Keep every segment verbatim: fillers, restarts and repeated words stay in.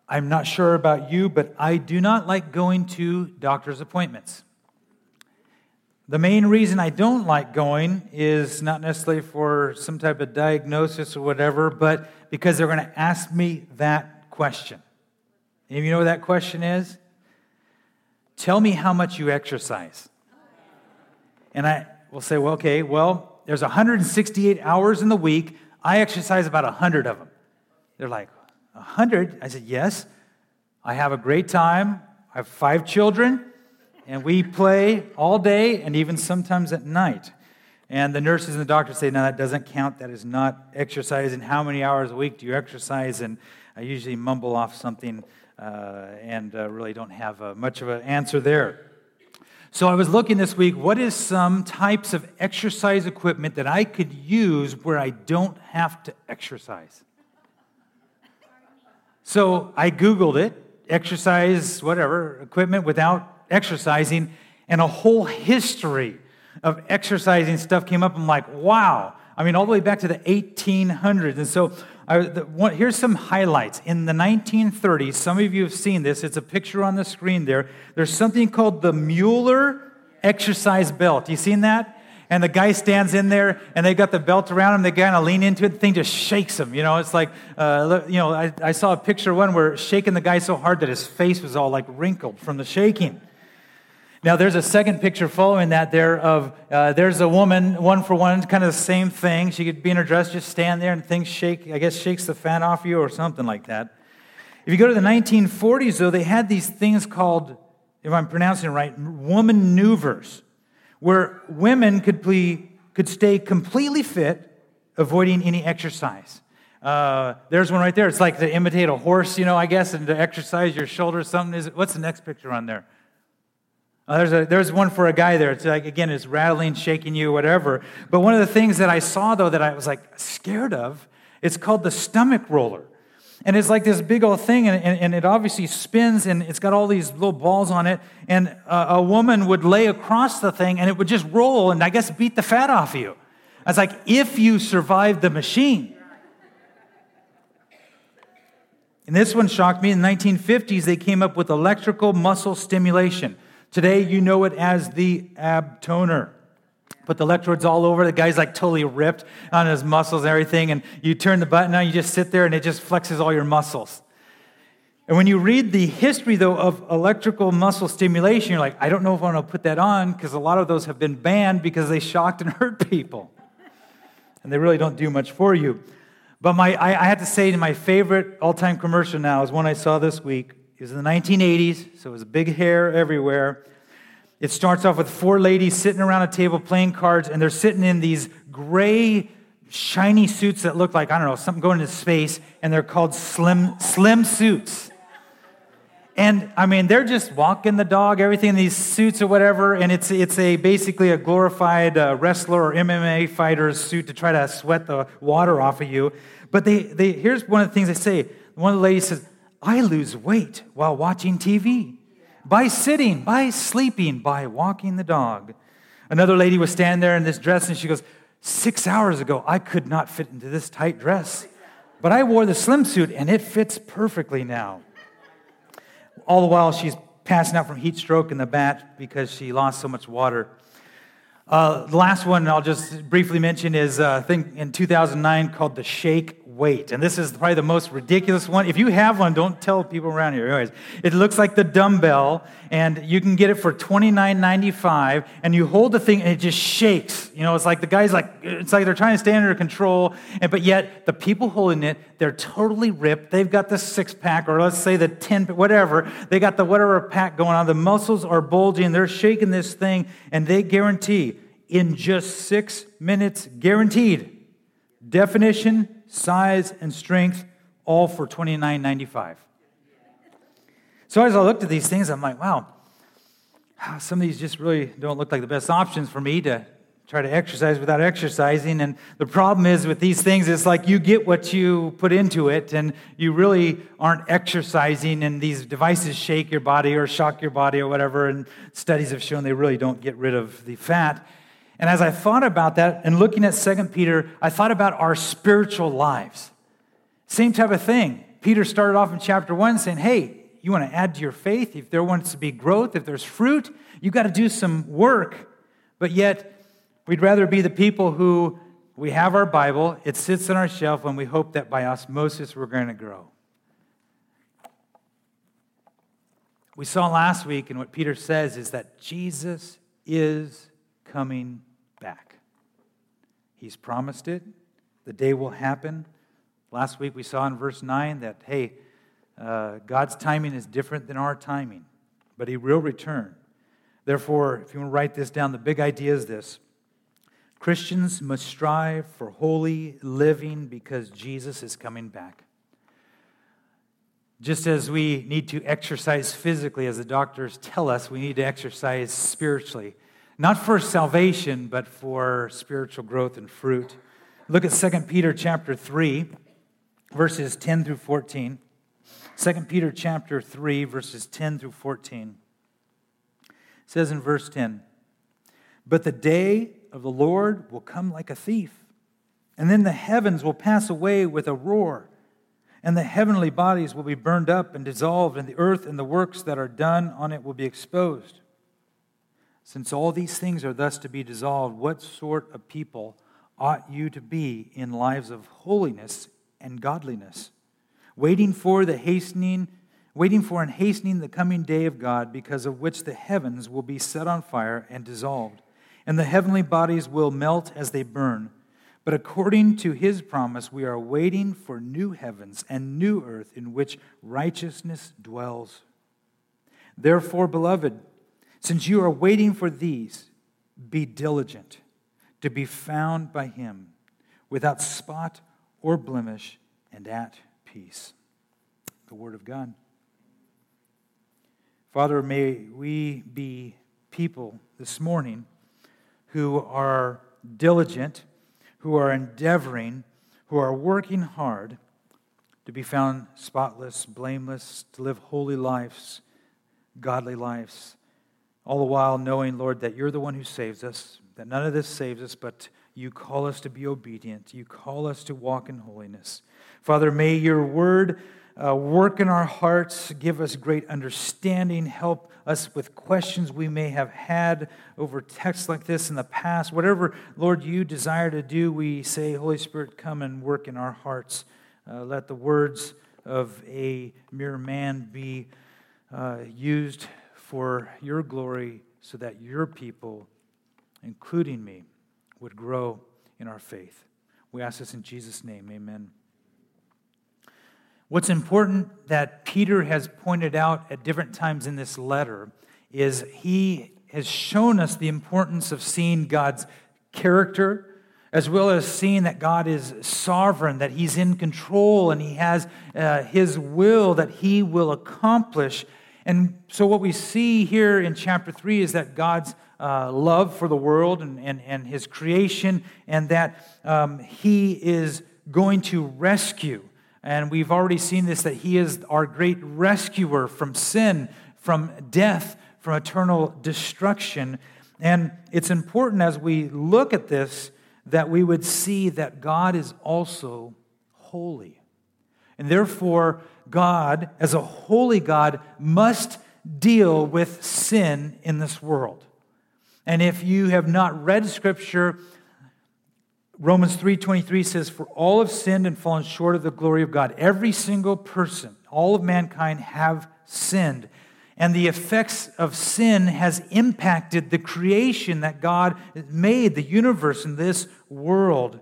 I'm not sure about you, but I do not like going to doctor's appointments. The main reason I don't like going is not necessarily for some type of diagnosis or whatever, but because they're going to ask me that question. And you know what that question is? Tell me how much you exercise. And I will say, well, okay, well, there's one hundred sixty-eight hours in the week. I exercise about one hundred of them. They're like, one hundred? I said, yes. I have a great time. I have five children. And we play all day and even sometimes at night. And the nurses and the doctors say, no, that doesn't count. That is not exercise. And how many hours a week do you exercise? And I usually mumble off something uh, and uh, really don't have uh, much of an answer there. So I was looking this week, what is some types of exercise equipment that I could use where I don't have to exercise? So I Googled it, exercise, whatever, equipment without exercising, and a whole history of exercising stuff came up. I'm like, wow. I mean, all the way back to the eighteen hundreds. And so I, the, one, here's some highlights. In the nineteen thirties, some of you have seen this. It's a picture on the screen there. There's something called the Mueller exercise belt. You seen that? And the guy stands in there, and they got the belt around him. They kind of lean into it. The thing just shakes him. You know, it's like, uh, you know, I, I saw a picture of one where shaking the guy so hard that his face was all like wrinkled from the shaking. Now, there's a second picture following that there of, uh, there's a woman, one for one, kind of the same thing. She could be in her dress, just stand there and things shake, I guess shakes the fat off you or something like that. If you go to the nineteen forties, though, they had these things called, if I'm pronouncing it right, woman maneuvers, where women could, be, could stay completely fit, avoiding any exercise. Uh, there's one right there. It's like to imitate a horse, you know, I guess, and to exercise your shoulders. Something is. What's the next picture on there? Uh, there's a there's one for a guy there. It's like, again, it's rattling, shaking you, whatever. But one of the things that I saw, though, that I was like scared of, it's called the stomach roller. And it's like this big old thing, and, and, and it obviously spins, and it's got all these little balls on it. And uh, a woman would lay across the thing, and it would just roll, and I guess beat the fat off of you. I was like, if you survived the machine. And this one shocked me. In the nineteen fifties, they came up with electrical muscle stimulation. Today, you know it as the ab toner. Put the electrodes all over. The guy's like totally ripped on his muscles and everything. And you turn the button on, you just sit there and it just flexes all your muscles. And when you read the history, though, of electrical muscle stimulation, you're like, I don't know if I want to put that on because a lot of those have been banned because they shocked and hurt people. And they really don't do much for you. But my, I, I have to say, my favorite all-time commercial now is one I saw this week. It was in the nineteen eighties, so it was big hair everywhere. It starts off with four ladies sitting around a table playing cards, and they're sitting in these gray, shiny suits that look like, I don't know, something going into space, and they're called slim slim suits. And, I mean, they're just walking the dog, everything in these suits or whatever, and it's it's a basically a glorified uh, wrestler or M M A fighter's suit to try to sweat the water off of you. But they they here's one of the things they say. One of the ladies says, I lose weight while watching T V. By sitting, by sleeping, by walking the dog. Another lady was standing there in this dress, and she goes, six hours ago, I could not fit into this tight dress. But I wore the slim suit, and it fits perfectly now. All the while, she's passing out from heat stroke in the back because she lost so much water. Uh, the last one I'll just briefly mention is a thing in two thousand nine called the Shake Weight. And this is probably the most ridiculous one. If you have one, don't tell people around here. Anyways, it looks like the dumbbell, and you can get it for twenty-nine ninety-five, and you hold the thing, and it just shakes. You know, it's like the guy's like, it's like they're trying to stay under control, and but yet the people holding it, they're totally ripped. They've got the six-pack, or let's say the ten, whatever. They got the whatever pack going on. The muscles are bulging. They're shaking this thing, and they guarantee in just six minutes, guaranteed, definition, size, and strength, all for twenty-nine ninety-five. So as I looked at these things, I'm like, wow, some of these just really don't look like the best options for me to try to exercise without exercising. And the problem is with these things, it's like you get what you put into it, and you really aren't exercising, and these devices shake your body or shock your body or whatever, and studies have shown they really don't get rid of the fat. And as I thought about that and looking at Second Peter, I thought about our spiritual lives. Same type of thing. Peter started off in chapter one saying, hey, you want to add to your faith? If there wants to be growth, if there's fruit, you got to do some work. But yet, we'd rather be the people who we have our Bible, it sits on our shelf, and we hope that by osmosis we're going to grow. We saw last week, and what Peter says is that Jesus is coming back. He's promised it. The day will happen. Last week we saw in verse nine that, hey, uh, God's timing is different than our timing, but He will return. Therefore, if you want to write this down, the big idea is this. Christians must strive for holy living because Jesus is coming back. Just as we need to exercise physically, as the doctors tell us, we need to exercise spiritually. Not for salvation, but for spiritual growth and fruit. Look at Second Peter chapter three, verses ten through fourteen. Second Peter chapter three, verses ten through fourteen. It says in verse ten, "But the day of the Lord will come like a thief, and then the heavens will pass away with a roar, and the heavenly bodies will be burned up and dissolved, and the earth and the works that are done on it will be exposed. Since all these things are thus to be dissolved, what sort of people ought you to be in lives of holiness and godliness, waiting for the hastening, waiting for and hastening the coming day of God, because of which the heavens will be set on fire and dissolved, and the heavenly bodies will melt as they burn. But according to His promise, we are waiting for new heavens and new earth in which righteousness dwells. Therefore, beloved, since you are waiting for these, be diligent to be found by Him, without spot or blemish, and at peace." The Word of God. Father, may we be people this morning who are diligent, who are endeavoring, who are working hard to be found spotless, blameless, to live holy lives, godly lives, all the while knowing, Lord, that You're the one who saves us, that none of this saves us, but You call us to be obedient. You call us to walk in holiness. Father, may Your Word uh, work in our hearts, give us great understanding, help us with questions we may have had over texts like this in the past. Whatever, Lord, You desire to do, we say, Holy Spirit, come and work in our hearts. Uh, let the words of a mere man be uh, used for Your glory, so that Your people, including me, would grow in our faith. We ask this in Jesus' name, amen. What's important that Peter has pointed out at different times in this letter is he has shown us the importance of seeing God's character, as well as seeing that God is sovereign, that He's in control, and He has uh, His will that He will accomplish. And so what we see here in chapter three is that God's uh, love for the world and, and, and His creation, and that um, He is going to rescue. And we've already seen this, that He is our great rescuer from sin, from death, from eternal destruction. And it's important as we look at this that we would see that God is also holy. And therefore, God, as a holy God, must deal with sin in this world. And if you have not read Scripture, Romans three twenty-three says, "For all have sinned and fallen short of the glory of God." Every single person, all of mankind have sinned. And the effects of sin has impacted the creation that God made, the universe and this world.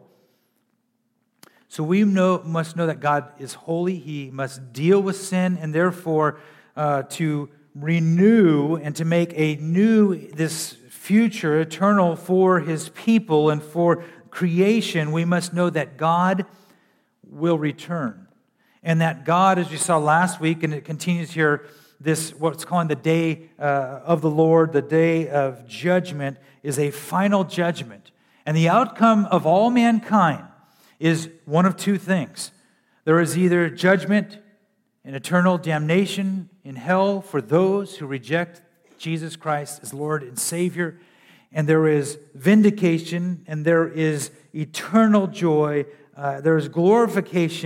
So we know, must know that God is holy. He must deal with sin, and therefore uh, to renew and to make a new, this future, eternal for His people and for creation, we must know that God will return. And that God, as we saw last week, and it continues here, this, what's called the day uh, of the Lord, the day of judgment, is a final judgment. And the outcome of all mankind is one of two things. There is either judgment and eternal damnation in hell for those who reject Jesus Christ as Lord and Savior, and there is vindication, and there is eternal joy, uh, there is glorification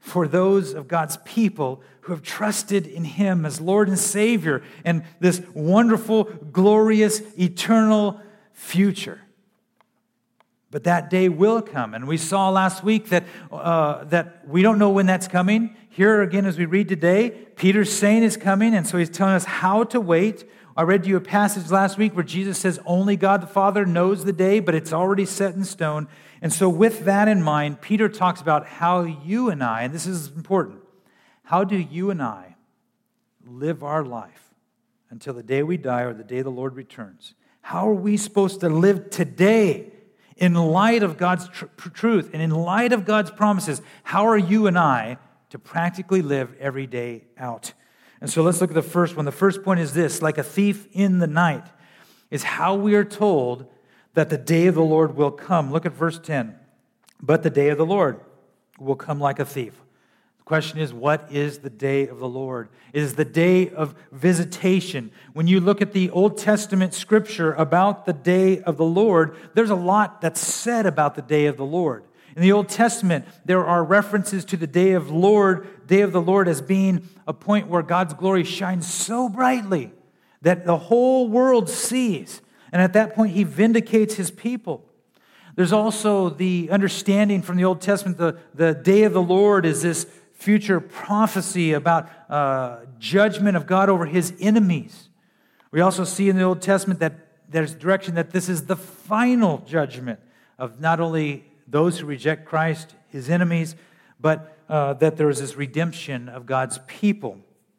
for those of God's people who have trusted in Him as Lord and Savior and this wonderful, glorious, eternal future. But that day will come. And we saw last week that, uh, that we don't know when that's coming. Here again, as we read today, Peter's saying it's coming, and so he's telling us how to wait. I read to you a passage last week where Jesus says only God the Father knows the day, but it's already set in stone. And so with that in mind, Peter talks about how you and I, and this is important, how do you and I live our life until the day we die or the day the Lord returns? How are we supposed to live today in light of God's tr- truth and in light of God's promises? How are you and I to practically live every day out? And so let's look at the first one. The first point is this: like a thief in the night, is how we are told that the day of the Lord will come. Look at verse ten. But the day of the Lord will come like a thief. The question is, what is the day of the Lord? It is the day of visitation. When you look at the Old Testament scripture about the day of the Lord, there's a lot that's said about the day of the Lord. In the Old Testament, there are references to the day of Lord, day of the Lord as being a point where God's glory shines so brightly that the whole world sees. And at that point, He vindicates His people. There's also the understanding from the Old Testament, the, the day of the Lord is this future prophecy about uh, judgment of God over His enemies. We also see in the Old Testament that there's direction that this is the final judgment of not only those who reject Christ, His enemies, but uh, that there is this redemption of God's people.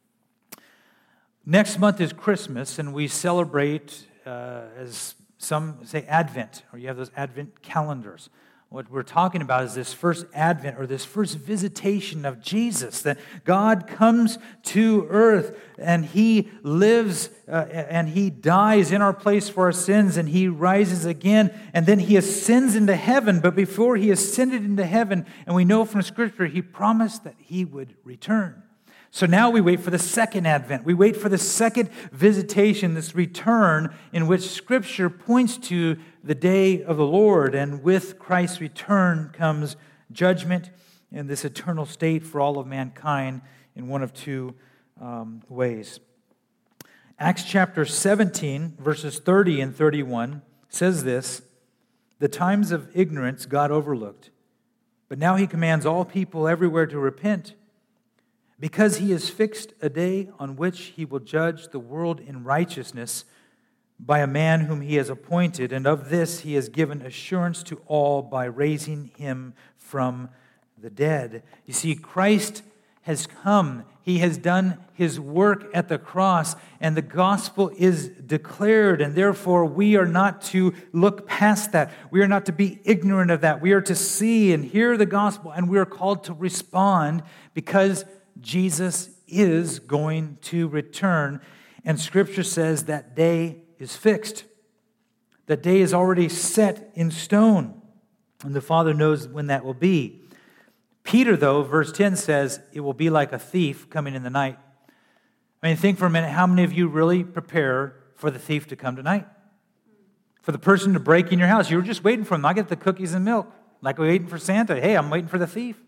Next month is Christmas, and we celebrate, uh, as some say, Advent, or you have those Advent calendars. What we're talking about is this first Advent, or this first visitation of Jesus, that God comes to earth and He lives uh, and He dies in our place for our sins, and He rises again, and then He ascends into heaven. But before He ascended into heaven, and we know from Scripture, He promised that He would return. So now we wait for the second Advent. We wait for the second visitation, this return in which Scripture points to the day of the Lord. And with Christ's return comes judgment and this eternal state for all of mankind in one of two um, ways. Acts chapter seventeen, verses thirty and thirty-one says this: "The times of ignorance God overlooked, but now He commands all people everywhere to repent, because He has fixed a day on which He will judge the world in righteousness by a man whom He has appointed, and of this He has given assurance to all by raising Him from the dead." You see, Christ has come. He has done His work at the cross, and the gospel is declared, and therefore we are not to look past that. We are not to be ignorant of that. We are to see and hear the gospel, and we are called to respond because Jesus is going to return, and Scripture says that day is fixed. That day is already set in stone, and the Father knows when that will be. Peter, though, verse ten says, it will be like a thief coming in the night. I mean, think for a minute, how many of you really prepare for the thief to come tonight? For the person to break in your house. You were just waiting for them. I get the cookies and milk, like we're waiting for Santa. Hey, I'm waiting for the thief.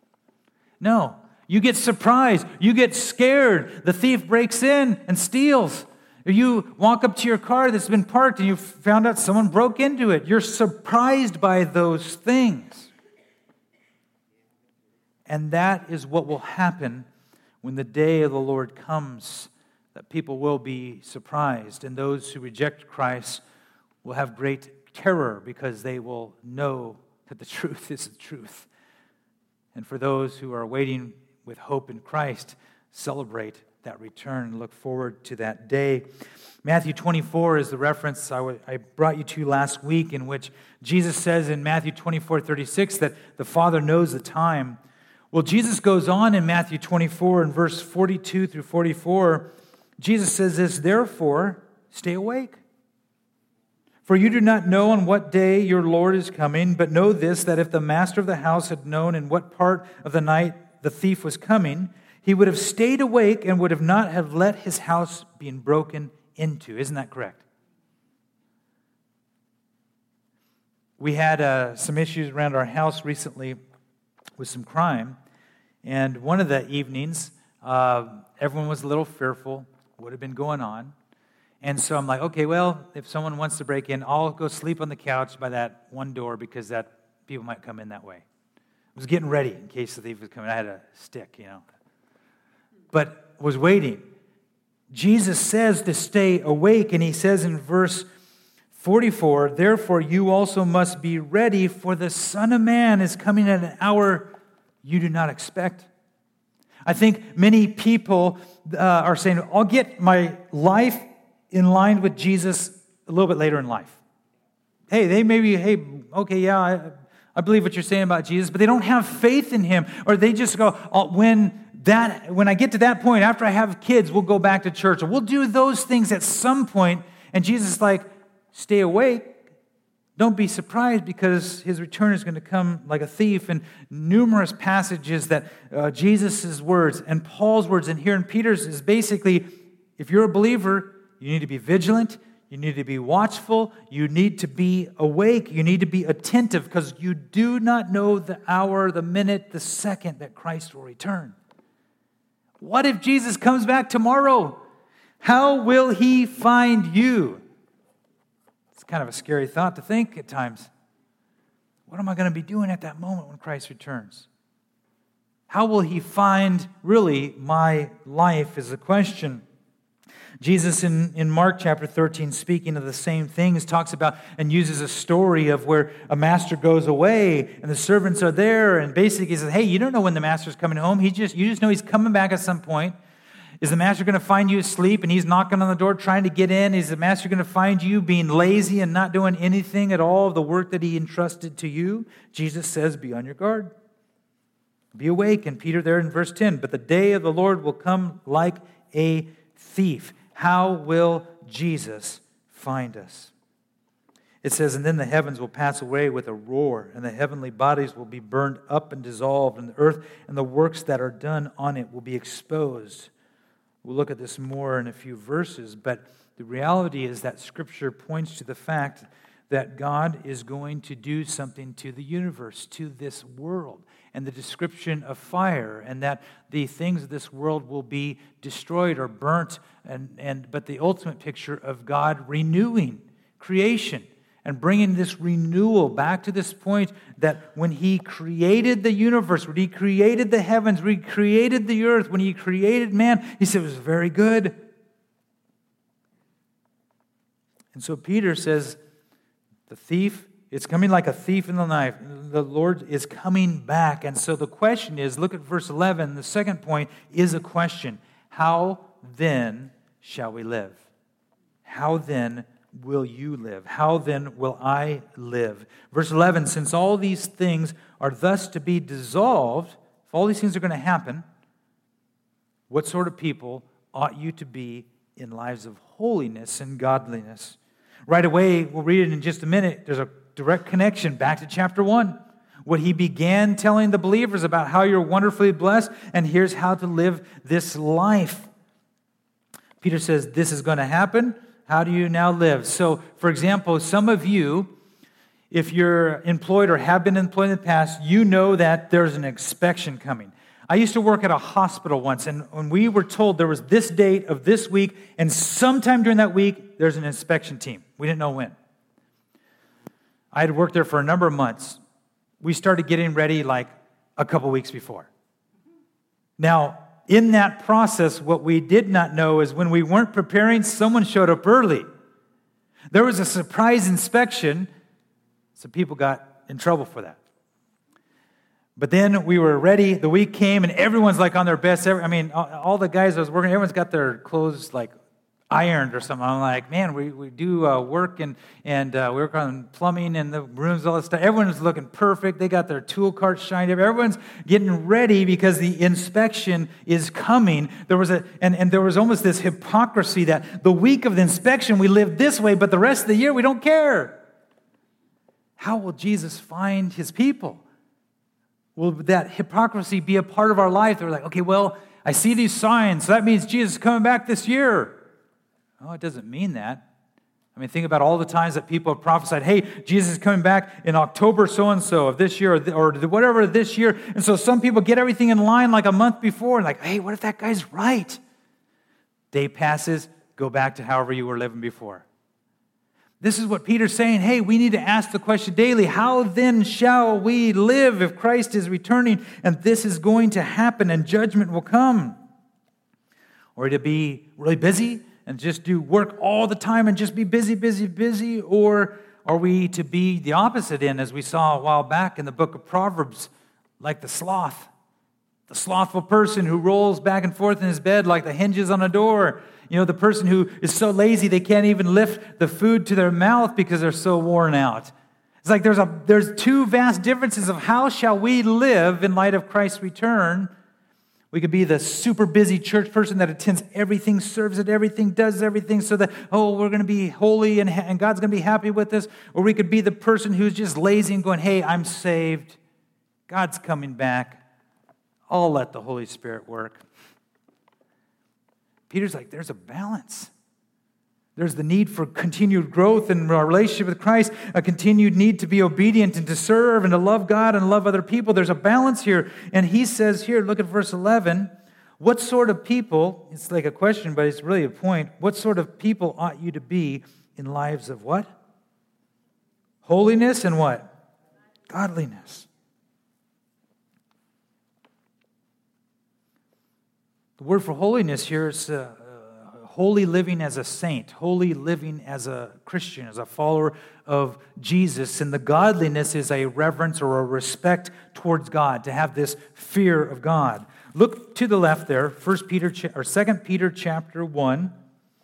No. You get surprised. You get scared. The thief breaks in and steals. Or you walk up to your car that's been parked and you found out someone broke into it. You're surprised by those things. And that is what will happen when the day of the Lord comes, that people will be surprised. And those who reject Christ will have great terror because they will know that the truth is the truth. And for those who are waiting with hope in Christ, celebrate that return and look forward to that day. Matthew twenty-four is the reference I, w- I brought you to last week, in which Jesus says in Matthew twenty-four thirty-six that the Father knows the time. Well, Jesus goes on in Matthew twenty-four in verse forty-two through forty-four. Jesus says this: "Therefore, stay awake. For you do not know on what day your Lord is coming, but know this, that if the master of the house had known in what part of the night the thief was coming, he would have stayed awake and would have not have let his house be broken into." Isn't that correct? We had uh, some issues around our house recently with some crime, And one of the evenings, uh, everyone was a little fearful what had been going on. And so I'm like, okay, well, if someone wants to break in, I'll go sleep on the couch by that one door because that people might come in that way. I was getting ready in case the thief was coming. I had a stick, you know. But was waiting. Jesus says to stay awake, and he says in verse forty-four, therefore you also must be ready, for the Son of Man is coming at an hour you do not expect. I think many people uh, are saying, I'll get my life in line with Jesus a little bit later in life. Hey, they maybe, hey, okay, yeah, I, I believe what you're saying about Jesus, but they don't have faith in him, or they just go, oh, when that, when I get to that point, after I have kids, we'll go back to church, or we'll do those things at some point, and Jesus is like, stay awake. Don't be surprised because his return is going to come like a thief. And numerous passages that uh, Jesus' words and Paul's words and here in Peter's is basically, if you're a believer, you need to be vigilant, you need to be watchful, you need to be awake, you need to be attentive because you do not know the hour, the minute, the second that Christ will return. What if Jesus comes back tomorrow? How will he find you? It's kind of a scary thought to think at times. What am I going to be doing at that moment when Christ returns? How will he find, really, my life is the question. Jesus in, in Mark chapter thirteen, speaking of the same things, talks about and uses a story of where a master goes away and the servants are there, and basically he says, hey, you don't know when the master's coming home. He just You just know he's coming back at some point. Is the master going to find you asleep and he's knocking on the door trying to get in? Is the master going to find you being lazy and not doing anything at all of the work that he entrusted to you? Jesus says, be on your guard. Be awake. And Peter there in verse ten, but the day of the Lord will come like a thief. How will Jesus find us? It says, and then the heavens will pass away with a roar, and the heavenly bodies will be burned up and dissolved, and the earth and the works that are done on it will be exposed. We'll look at this more in a few verses, but the reality is that Scripture points to the fact that God is going to do something to the universe, to this world, and the description of fire, and that the things of this world will be destroyed or burnt, and, and but the ultimate picture of God renewing creation and bringing this renewal back to this point that when he created the universe, when he created the heavens, when he created the earth, when he created man, he said it was very good. And so Peter says, the thief, it's coming like a thief in the night. The Lord is coming back. And so the question is, look at verse eleven. The second point is a question. How then shall we live? How then will you live? How then will I live? Verse eleven, since all these things are thus to be dissolved, if all these things are going to happen, what sort of people ought you to be in lives of holiness and godliness? Right away, we'll read it in just a minute. There's a direct connection back to chapter one. What he began telling the believers about how you're wonderfully blessed, and here's how to live this life. Peter says, this is going to happen. How do you now live? So, for example, some of you, if you're employed or have been employed in the past, you know that there's an inspection coming. I used to work at a hospital once, and when we were told there was this date of this week, and sometime during that week, there's an inspection team. We didn't know when. I had worked there for a number of months. We started getting ready like a couple weeks before. Now, in that process, what we did not know is when we weren't preparing, someone showed up early. There was a surprise inspection, so people got in trouble for that. But then we were ready, the week came, and everyone's like on their best. I mean, all the guys I was working, everyone's got their clothes like ironed or something. I'm like, man, we, we do uh, work and, and uh, we work on plumbing and the rooms, all this stuff. Everyone's looking perfect. They got their tool carts shined up. Everyone's getting ready because the inspection is coming. There was a and, and there was almost this hypocrisy that the week of the inspection we live this way, but the rest of the year we don't care. How will Jesus find his people? Will that hypocrisy be a part of our life? They're like, okay, well, I see these signs, so that means Jesus is coming back this year. Oh, it doesn't mean that. I mean, think about all the times that people have prophesied, hey, Jesus is coming back in October so-and-so of this year, or whatever this year. And so some people get everything in line like a month before, and like, hey, what if that guy's right? Day passes, go back to however you were living before. This is what Peter's saying. Hey, we need to ask the question daily, how then shall we live if Christ is returning and this is going to happen and judgment will come? Or to be really busy and just do work all the time and just be busy, busy, busy? Or are we to be the opposite end, as we saw a while back in the book of Proverbs, like the sloth? The slothful person who rolls back and forth in his bed like the hinges on a door. You know, the person who is so lazy they can't even lift the food to their mouth because they're so worn out. It's like there's a there's two vast differences of how shall we live in light of Christ's return. We could be the super busy church person that attends everything, serves at everything, does everything so that, oh, we're going to be holy and, and God's going to be happy with us. Or we could be the person who's just lazy and going, hey, I'm saved. God's coming back. I'll let the Holy Spirit work. Peter's like, there's a balance. There's the need for continued growth in our relationship with Christ, a continued need to be obedient and to serve and to love God and love other people. There's a balance here. And he says here, look at verse eleven, what sort of people, it's like a question, but it's really a point, what sort of people ought you to be in lives of what? Holiness and what? Godliness. The word for holiness here is uh, uh, holy living as a saint, holy living as a Christian, as a follower of Jesus. And the godliness is a reverence or a respect towards God, to have this fear of God. Look to the left there, First Peter or Second Peter chapter one.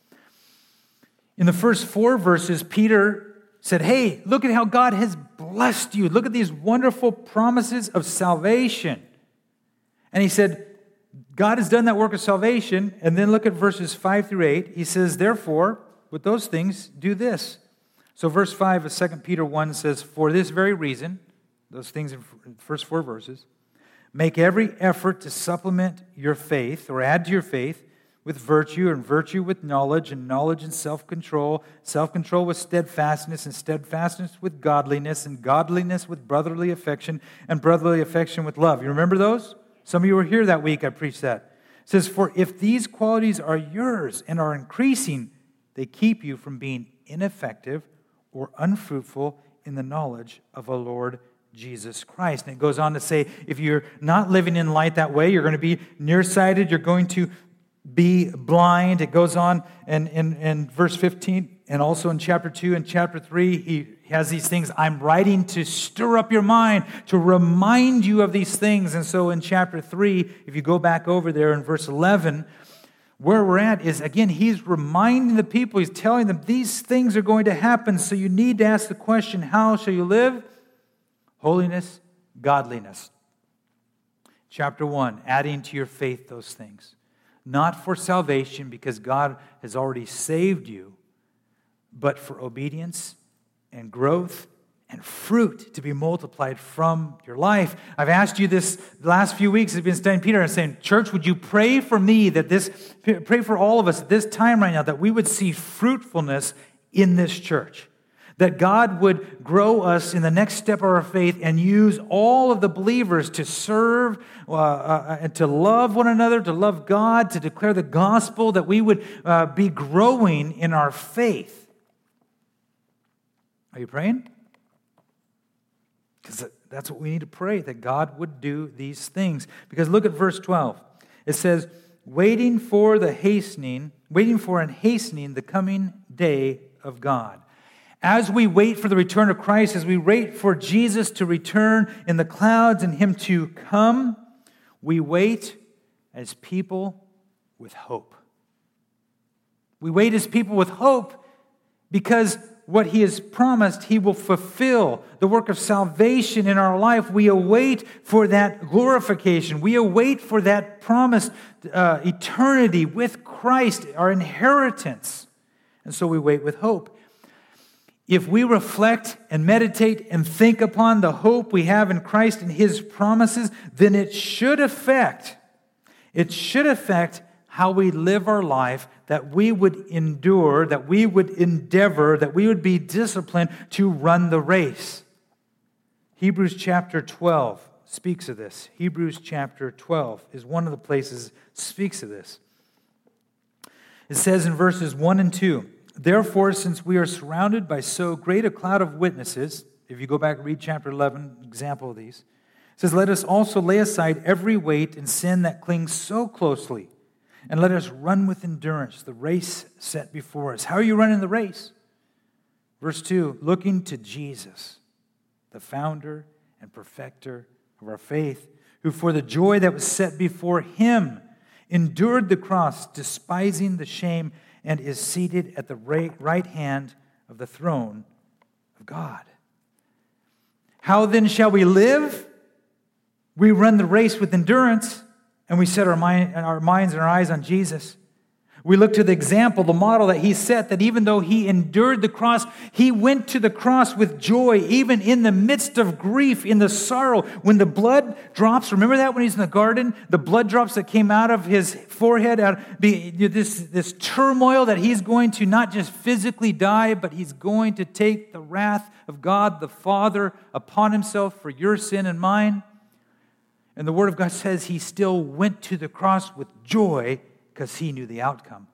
In the first four verses, Peter said, hey, look at how God has blessed you. Look at these wonderful promises of salvation. And he said, God has done that work of salvation. And then look at verses five through eight. He says, therefore, with those things, do this. So verse five of Second Peter one says, for this very reason, those things in the first four verses, make every effort to supplement your faith or add to your faith with virtue, and virtue with knowledge, and knowledge and self-control, self-control with steadfastness, and steadfastness with godliness, and godliness with brotherly affection, and brotherly affection with love. You remember those? Some of you were here that week, I preached that. It says, for if these qualities are yours and are increasing, they keep you from being ineffective or unfruitful in the knowledge of our Lord Jesus Christ. And it goes on to say, if you're not living in light that way, you're going to be nearsighted, you're going to be blind. It goes on in, in, in verse fifteen, and also in chapter two and chapter three, he has these things. I'm writing to stir up your mind, to remind you of these things. And so in chapter three, if you go back over there in verse eleven, where we're at is, again, he's reminding the people, he's telling them these things are going to happen. So you need to ask the question, how shall you live? Holiness, godliness. Chapter one, adding to your faith those things. Not for salvation, because God has already saved you, but for obedience and growth and fruit to be multiplied from your life. I've asked you this the last few weeks, I've been studying Peter and saying, church, would you pray for me that this, pray for all of us at this time right now, that we would see fruitfulness in this church. That God would grow us in the next step of our faith and use all of the believers to serve uh, uh, and to love one another, to love God, to declare the gospel, that we would uh, be growing in our faith. Are you praying? Because that's what we need to pray, that God would do these things. Because look at verse twelve. It says, waiting for the hastening, waiting for and hastening the coming day of God. As we wait for the return of Christ, as we wait for Jesus to return in the clouds and Him to come, we wait as people with hope. We wait as people with hope because what He has promised, He will fulfill. The work of salvation in our life, we await for that glorification. We await for that promised uh, eternity with Christ, our inheritance. And so we wait with hope. If we reflect and meditate and think upon the hope we have in Christ and His promises, then it should affect, it should affect how we live our life, that we would endure, that we would endeavor, that we would be disciplined to run the race. Hebrews chapter twelve speaks of this. Hebrews chapter twelve is one of the places that speaks of this. It says in verses one and two, "Therefore, since we are surrounded by so great a cloud of witnesses," if you go back and read chapter eleven, example of these, it says, "Let us also lay aside every weight and sin that clings so closely, and let us run with endurance the race set before us." How are you running the race? Verse two, "Looking to Jesus, the founder and perfecter of our faith, who for the joy that was set before him endured the cross, despising the shame, and is seated at the right hand of the throne of God." How then shall we live? We run the race with endurance, and we set our, mind, our minds and our eyes on Jesus. We look to the example, the model that he set, that even though he endured the cross, he went to the cross with joy, even in the midst of grief, in the sorrow. When the blood drops, remember that when he's in the garden? The blood drops that came out of his forehead, out this, this turmoil that he's going to not just physically die, but he's going to take the wrath of God the Father upon himself for your sin and mine. And the Word of God says he still went to the cross with joy because he knew the outcome.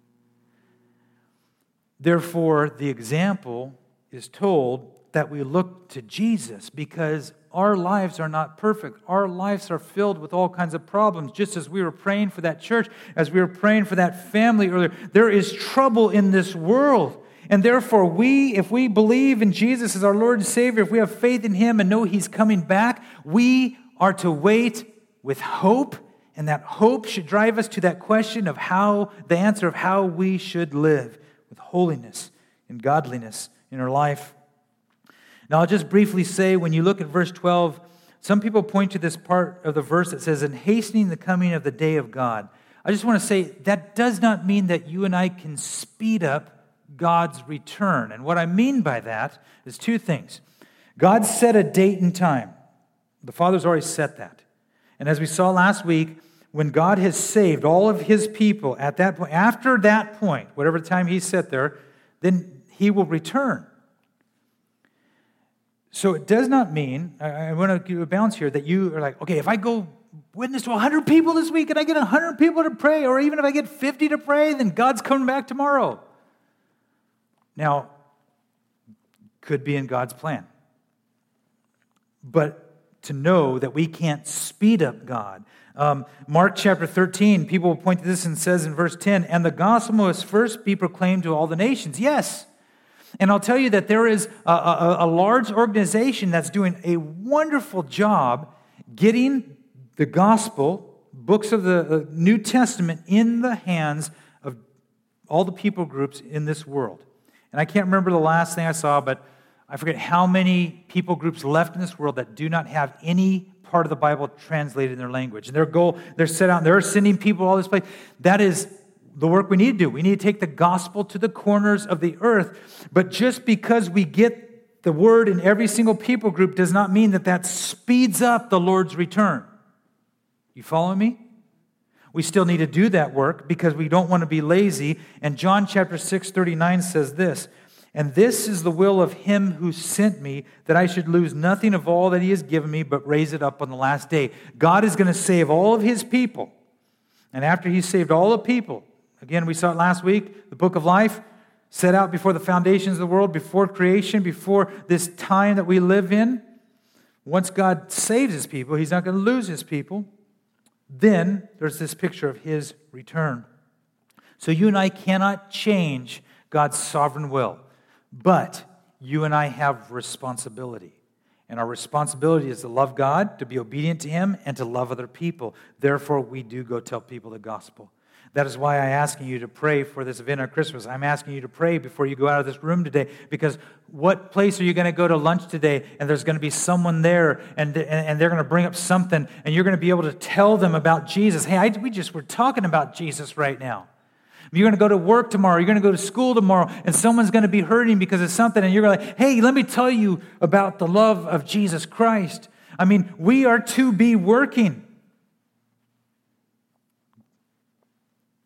Therefore, the example is told that we look to Jesus because our lives are not perfect. Our lives are filled with all kinds of problems. Just as we were praying for that church, as we were praying for that family earlier, there is trouble in this world. And therefore, we, if we believe in Jesus as our Lord and Savior, if we have faith in him and know he's coming back, we are to wait with hope. And that hope should drive us to that question of how, the answer of how we should live with holiness and godliness in our life. Now, I'll just briefly say, when you look at verse twelve, some people point to this part of the verse that says, "In hastening the coming of the day of God." I just want to say that does not mean that you and I can speed up God's return. And what I mean by that is two things. God set a date and time. The Father's already set that. And as we saw last week, when God has saved all of his people at that point, after that point, whatever time he set there, then he will return. So it does not mean, I want to give a balance here, that you are like, okay, if I go witness to one hundred people this week and I get one hundred people to pray, or even if I get fifty to pray, then God's coming back tomorrow. Now, could be in God's plan. But to know that we can't speed up God. Um, Mark chapter thirteen, people will point to this and says in verse ten, "And the gospel must first be proclaimed to all the nations." Yes. And I'll tell you that there is a, a, a large organization that's doing a wonderful job getting the gospel, books of the New Testament, in the hands of all the people groups in this world. And I can't remember the last thing I saw, but I forget how many people groups left in this world that do not have any part of the Bible translated in their language. And their goal, they're set out, they're sending people all this place. That is the work we need to do. We need to take the gospel to the corners of the earth. But just because we get the word in every single people group does not mean that that speeds up the Lord's return. You follow me? We still need to do that work because we don't want to be lazy. And John chapter six thirty-nine says this, "And this is the will of him who sent me, that I should lose nothing of all that he has given me, but raise it up on the last day." God is going to save all of his people. And after he's saved all the people, again, we saw it last week, the book of life, set out before the foundations of the world, before creation, before this time that we live in. Once God saves his people, he's not going to lose his people. Then there's this picture of his return. So you and I cannot change God's sovereign will. But you and I have responsibility. And our responsibility is to love God, to be obedient to him, and to love other people. Therefore, we do go tell people the gospel. That is why I'm asking you to pray for this event on Christmas. I'm asking you to pray before you go out of this room today. Because what place are you going to go to lunch today, and there's going to be someone there, and, and they're going to bring up something, and you're going to be able to tell them about Jesus. Hey, I, we just were talking about Jesus right now. You're going to go to work tomorrow. You're going to go to school tomorrow, and someone's going to be hurting because of something, and you're like, hey, let me tell you about the love of Jesus Christ. I mean, we are to be working.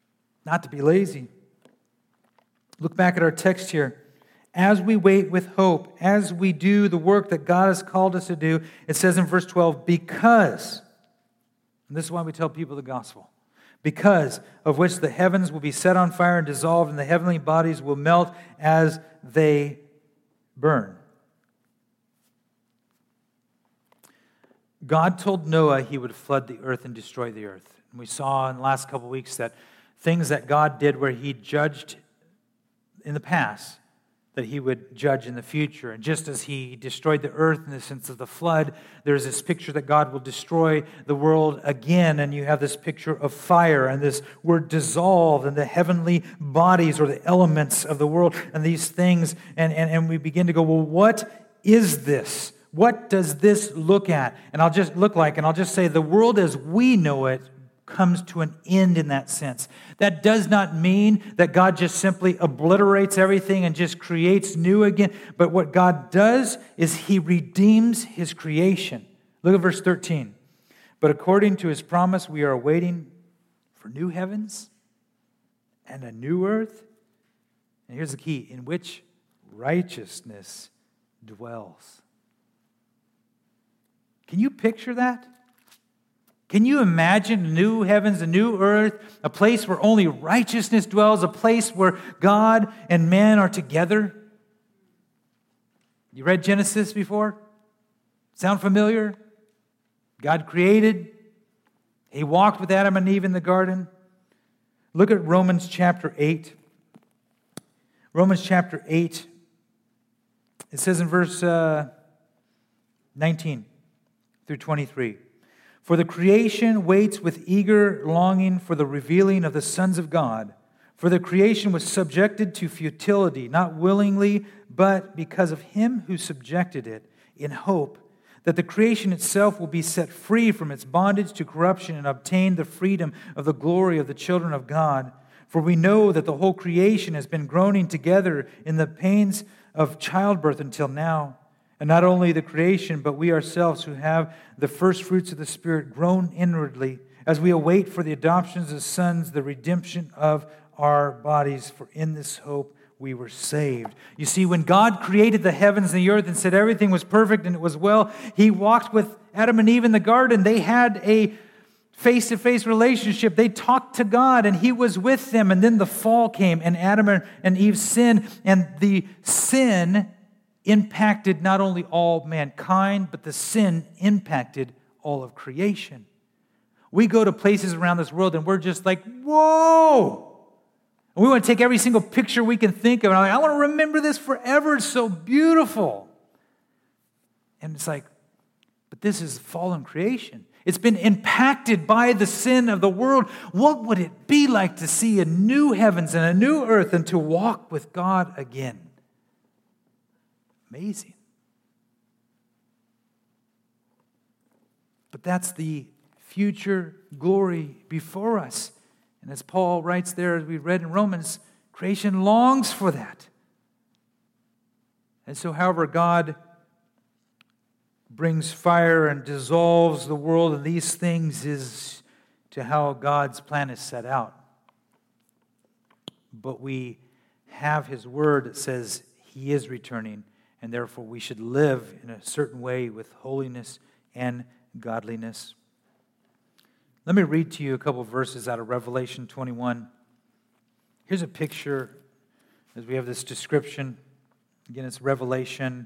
not to be lazy. Look back at our text here. As we wait with hope, as we do the work that God has called us to do, it says in verse twelve, because, and this is why we tell people the gospel, because of which the heavens will be set on fire and dissolved, and the heavenly bodies will melt as they burn. God told Noah he would flood the earth and destroy the earth. And we saw in the last couple of weeks that things that God did where he judged in the past, that he would judge in the future. And just as he destroyed the earth in the sense of the flood, there's this picture that God will destroy the world again. And you have this picture of fire and this word dissolve and the heavenly bodies or the elements of the world and these things. And, and, and we begin to go, well, what is this? What does this look at? And I'll just look like, and I'll just say the world as we know it comes to an end in that sense. That does not mean that God just simply obliterates everything and just creates new again. But what God does is he redeems his creation. Look at verse thirteen. But according to his promise, we are waiting for new heavens and a new earth. And here's the key, in which righteousness dwells. Can you picture that? Can you imagine new heavens, a new earth, a place where only righteousness dwells, a place where God and man are together? You read Genesis before? Sound familiar? God created. He walked with Adam and Eve in the garden. Look at Romans chapter eight. Romans chapter eight. It says in verse uh, nineteen through twenty-three. For the creation waits with eager longing for the revealing of the sons of God. For the creation was subjected to futility, not willingly, but because of him who subjected it, in hope that the creation itself will be set free from its bondage to corruption and obtain the freedom of the glory of the children of God. For we know that the whole creation has been groaning together in the pains of childbirth until now. And not only the creation, but we ourselves who have the first fruits of the Spirit groan inwardly as we await for the adoptions as sons, the redemption of our bodies. For in this hope we were saved. You see, when God created the heavens and the earth and said everything was perfect and it was well, he walked with Adam and Eve in the garden. They had a face-to-face relationship. They talked to God and he was with them. And then the fall came and Adam and Eve sinned. And the sin impacted not only all mankind, but the sin impacted all of creation. We go to places around this world and we're just like, whoa! And we want to take every single picture we can think of. And I'm like, I want to remember this forever. It's so beautiful. And it's like, but this is fallen creation. It's been impacted by the sin of the world. What would it be like to see a new heavens and a new earth and to walk with God again? Amazing. But that's the future glory before us. And as Paul writes there, as we read in Romans, creation longs for that. And so, however, God brings fire and dissolves the world, and these things is to how God's plan is set out. But we have his word that says he is returning. And therefore, we should live in a certain way with holiness and godliness. Let me read to you a couple of verses out of Revelation twenty-one. Here's a picture as we have this description. Again, it's Revelation.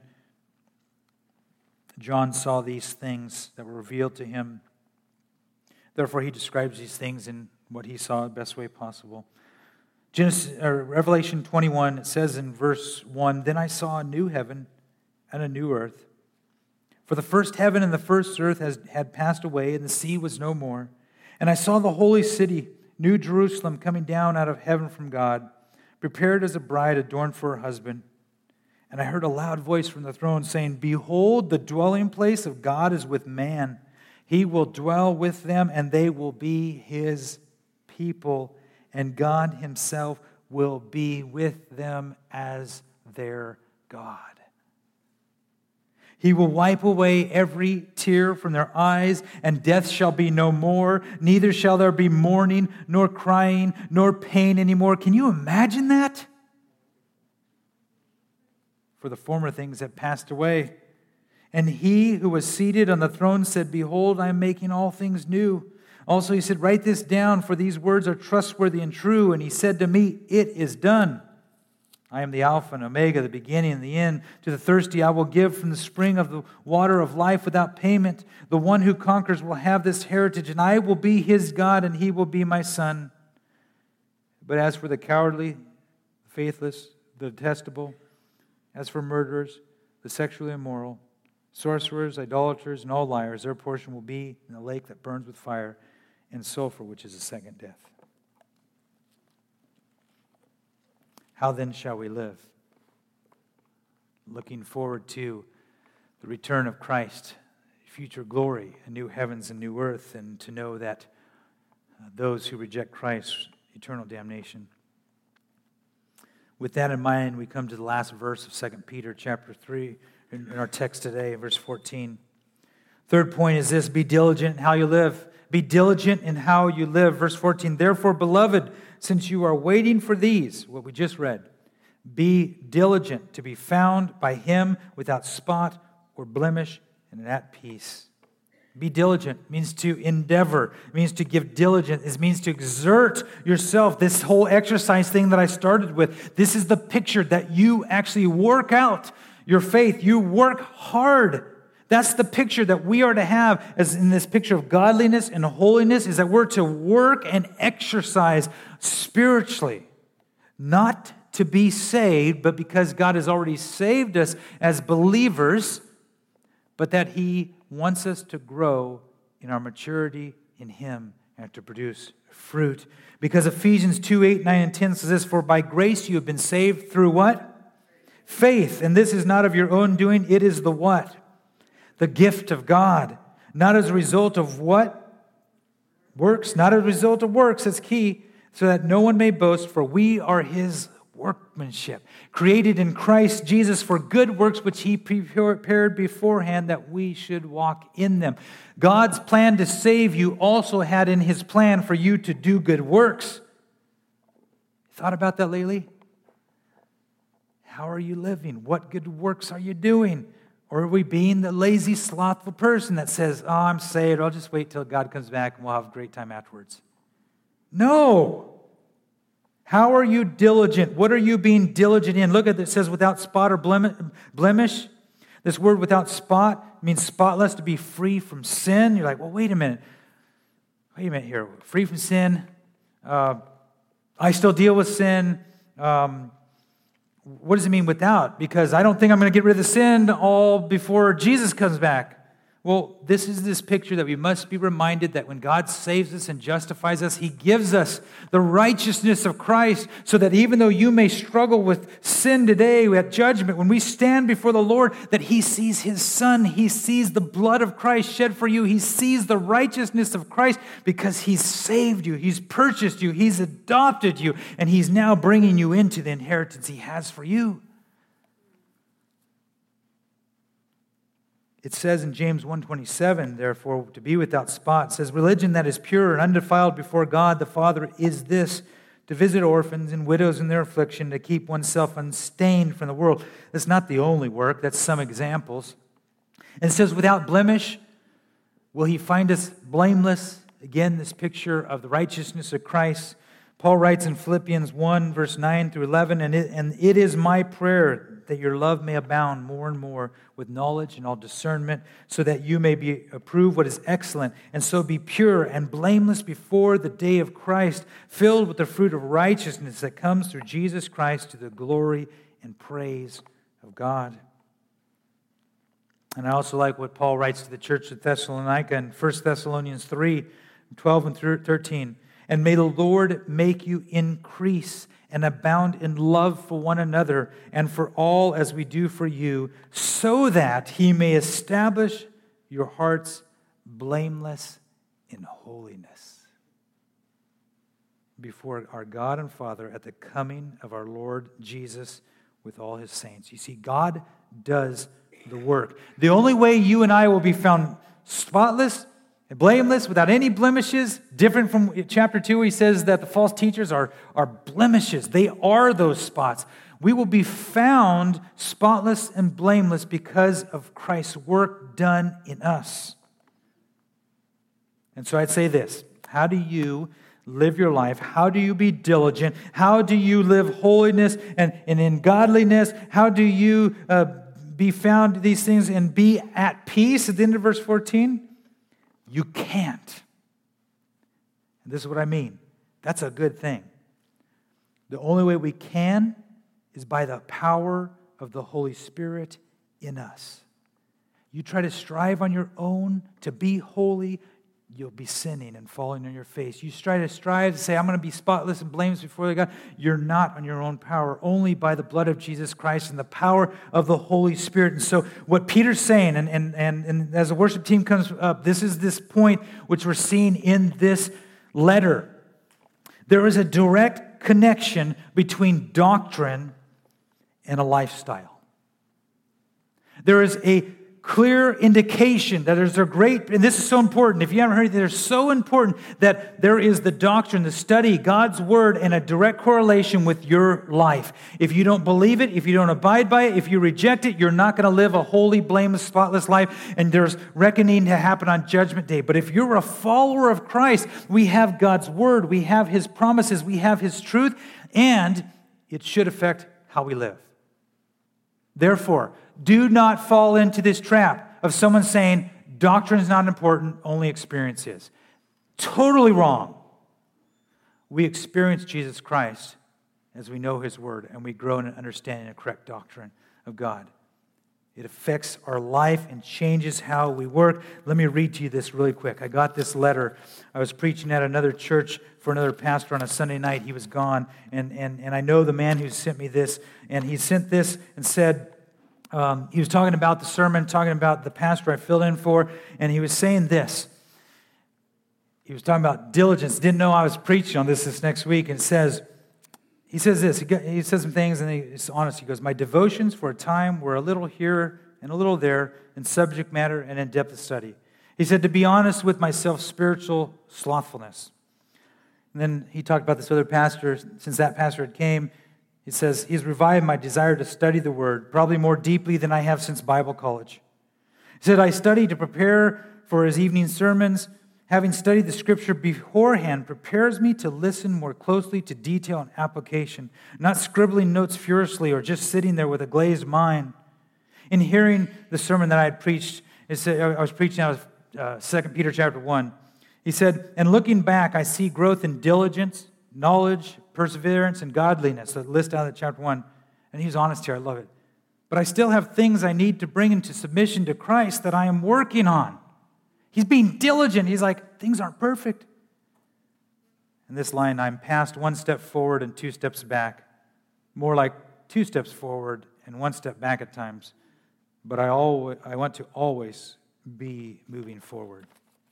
John saw these things that were revealed to him. Therefore, he describes these things in what he saw the best way possible. Genesis, or Revelation twenty-one, it says in verse one, Then I saw a new heaven and a new earth. For the first heaven and the first earth has, had passed away, and the sea was no more. And I saw the holy city, New Jerusalem, coming down out of heaven from God, prepared as a bride adorned for her husband. And I heard a loud voice from the throne saying, Behold, the dwelling place of God is with man. He will dwell with them, and they will be his people. And God himself will be with them as their God. He will wipe away every tear from their eyes, and death shall be no more. Neither shall there be mourning, nor crying, nor pain anymore. Can you imagine that? For the former things have passed away. And he who was seated on the throne said, Behold, I am making all things new. Also he said, Write this down, for these words are trustworthy and true. And he said to me, It is done. I am the Alpha and Omega, the beginning and the end. To the thirsty I will give from the spring of the water of life without payment. The one who conquers will have this heritage, and I will be his God, and he will be my son. But as for the cowardly, faithless, the detestable, as for murderers, the sexually immoral, sorcerers, idolaters, and all liars, their portion will be in the lake that burns with fire and sulfur, which is the second death. How then shall we live? Looking forward to the return of Christ, future glory, a new heavens and new earth, and to know that uh, those who reject Christ, eternal damnation. With that in mind, we come to the last verse of Second Peter chapter three in our text today, verse fourteen. Third point is this: be diligent in how you live. Be diligent in how you live. Verse fourteen, therefore, beloved, since you are waiting for these, what we just read, be diligent to be found by him without spot or blemish and at peace. Be diligent means to endeavor. It means to give diligence. It means to exert yourself. This whole exercise thing that I started with, this is the picture that you actually work out your faith. You work hard. That's the picture that we are to have as in this picture of godliness and holiness, is that we're to work and exercise spiritually. Not to be saved, but because God has already saved us as believers, but that He wants us to grow in our maturity in Him and to produce fruit. Because Ephesians two, eight, nine, and ten says this, for by grace you have been saved through what? Faith. And this is not of your own doing, it is the what? The gift of God. Not as a result of what? Works. Not as a result of works, that's key, so that no one may boast, for we are His workmanship, created in Christ Jesus for good works which He prepared beforehand that we should walk in them. God's plan to save you also had in His plan for you to do good works. Thought about that lately? How are you living? What good works are you doing? Or are we being the lazy, slothful person that says, oh, I'm saved, I'll just wait till God comes back and we'll have a great time afterwards? No. How are you diligent? What are you being diligent in? Look at it, it says without spot or blemish. This word without spot means spotless, to be free from sin. You're like, well, wait a minute. Wait a minute here. Free from sin. Uh, I still deal with sin. Um, what does it mean without? Because I don't think I'm going to get rid of the sin all before Jesus comes back. Well, this is this picture that we must be reminded that when God saves us and justifies us, He gives us the righteousness of Christ, so that even though you may struggle with sin today at judgment, when we stand before the Lord, that He sees His Son, He sees the blood of Christ shed for you, He sees the righteousness of Christ because He's saved you, He's purchased you, He's adopted you, and He's now bringing you into the inheritance He has for you. It says in James one twenty-seven, therefore, to be without spot, it says, religion that is pure and undefiled before God the Father is this, to visit orphans and widows in their affliction, to keep oneself unstained from the world. That's not the only work. That's some examples. And it says, without blemish, will He find us blameless? Again, this picture of the righteousness of Christ. Paul writes in Philippians one, verse nine through eleven, and it, and it is my prayer that your love may abound more and more with knowledge and all discernment, so that you may be approve what is excellent, and so be pure and blameless before the day of Christ, filled with the fruit of righteousness that comes through Jesus Christ to the glory and praise of God. And I also like what Paul writes to the church of Thessalonica in First Thessalonians three, twelve and thirteen. And may the Lord make you increase and abound in love for one another and for all as we do for you, so that He may establish your hearts blameless in holiness before our God and Father at the coming of our Lord Jesus with all His saints. You see, God does the work. The only way you and I will be found spotless and blameless, without any blemishes, different from chapter two, he says that the false teachers are, are blemishes. They are those spots. We will be found spotless and blameless because of Christ's work done in us. And so I'd say this: how do you live your life? How do you be diligent? How do you live holiness and, and in godliness? How do you uh, be found these things and be at peace? At the end of verse fourteen, you can't. And this is what I mean. That's a good thing. The only way we can is by the power of the Holy Spirit in us. You try to strive on your own to be holy, you'll be sinning and falling on your face. You try to strive to say, I'm going to be spotless and blameless before God. You're not on your own power, only by the blood of Jesus Christ and the power of the Holy Spirit. And so what Peter's saying, and, and, and, and as the worship team comes up, this is this point which we're seeing in this letter. There is a direct connection between doctrine and a lifestyle. There is a clear indication that there's a great, and this is so important, if you haven't heard it, they're so important that there is the doctrine, the study, God's word, and a direct correlation with your life. If you don't believe it, if you don't abide by it, if you reject it, you're not going to live a holy, blameless, spotless life, and there's reckoning to happen on Judgment Day. But if you're a follower of Christ, we have God's word, we have His promises, we have His truth, and it should affect how we live. Therefore, do not fall into this trap of someone saying, doctrine is not important, only experience is. Totally wrong. We experience Jesus Christ as we know His word and we grow in an understanding of correct doctrine of God. It affects our life and changes how we work. Let me read to you this really quick. I got this letter. I was preaching at another church for another pastor on a Sunday night. He was gone. And, and, and I know the man who sent me this. And he sent this and said, um, he was talking about the sermon, talking about the pastor I filled in for. And he was saying this. He was talking about diligence. Didn't know I was preaching on this this next week. And says, He says this, he, got, he says some things, and he's honest. He goes, my devotions for a time were a little here and a little there in subject matter and in depth of study. He said, to be honest with myself, spiritual slothfulness. And then he talked about this other pastor. Since that pastor had came, he says, he's revived my desire to study the Word, probably more deeply than I have since Bible college. He said, I studied to prepare for his evening sermons. Having studied the Scripture beforehand prepares me to listen more closely to detail and application, not scribbling notes furiously or just sitting there with a glazed mind. In hearing the sermon that I had preached, I was preaching out of uh, Second Peter chapter one. He said, and looking back, I see growth in diligence, knowledge, perseverance, and godliness. So list out of chapter one. And he's honest here. I love it. But I still have things I need to bring into submission to Christ that I am working on. He's being diligent. He's like, things aren't perfect. And this line, I'm past one step forward and two steps back. More like two steps forward and one step back at times. But I always, I want to always be moving forward.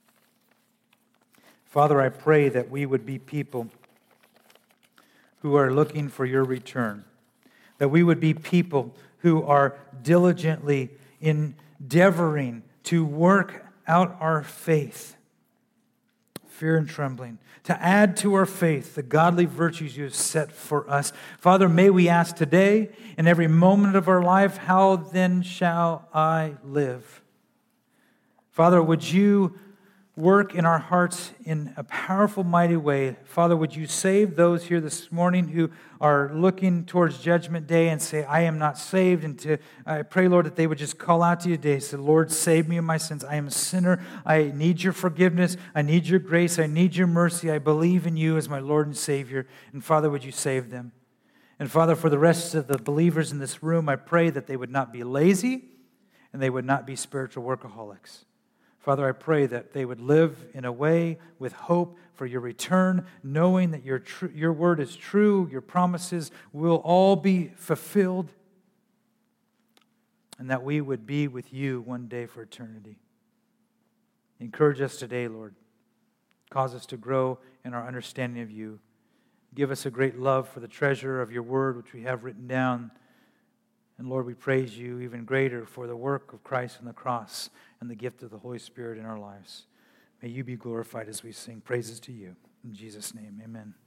Father, I pray that we would be people who are looking for your return. That we would be people who are diligently endeavoring to work out our faith, fear and trembling, to add to our faith the godly virtues you have set for us. Father, may we ask today, in every moment of our life, how then shall I live? Father, would you work in our hearts in a powerful, mighty way? Father, would you save those here this morning who are looking towards Judgment Day and say, I am not saved? And to I pray, Lord, that they would just call out to you today, say, Lord, save me of my sins. I am a sinner. I need your forgiveness. I need your grace. I need your mercy. I believe in you as my Lord and Savior. And Father, would you save them? And Father, for the rest of the believers in this room, I pray that they would not be lazy and they would not be spiritual workaholics. Father, I pray that they would live in a way with hope for your return, knowing that your tr- your word is true, your promises will all be fulfilled, and that we would be with you one day for eternity. Encourage us today, Lord. Cause us to grow in our understanding of you. Give us a great love for the treasure of your word, which we have written down, And Lord, we praise you even greater for the work of Christ on the cross and the gift of the Holy Spirit in our lives. May you be glorified as we sing praises to you. In Jesus' name, amen.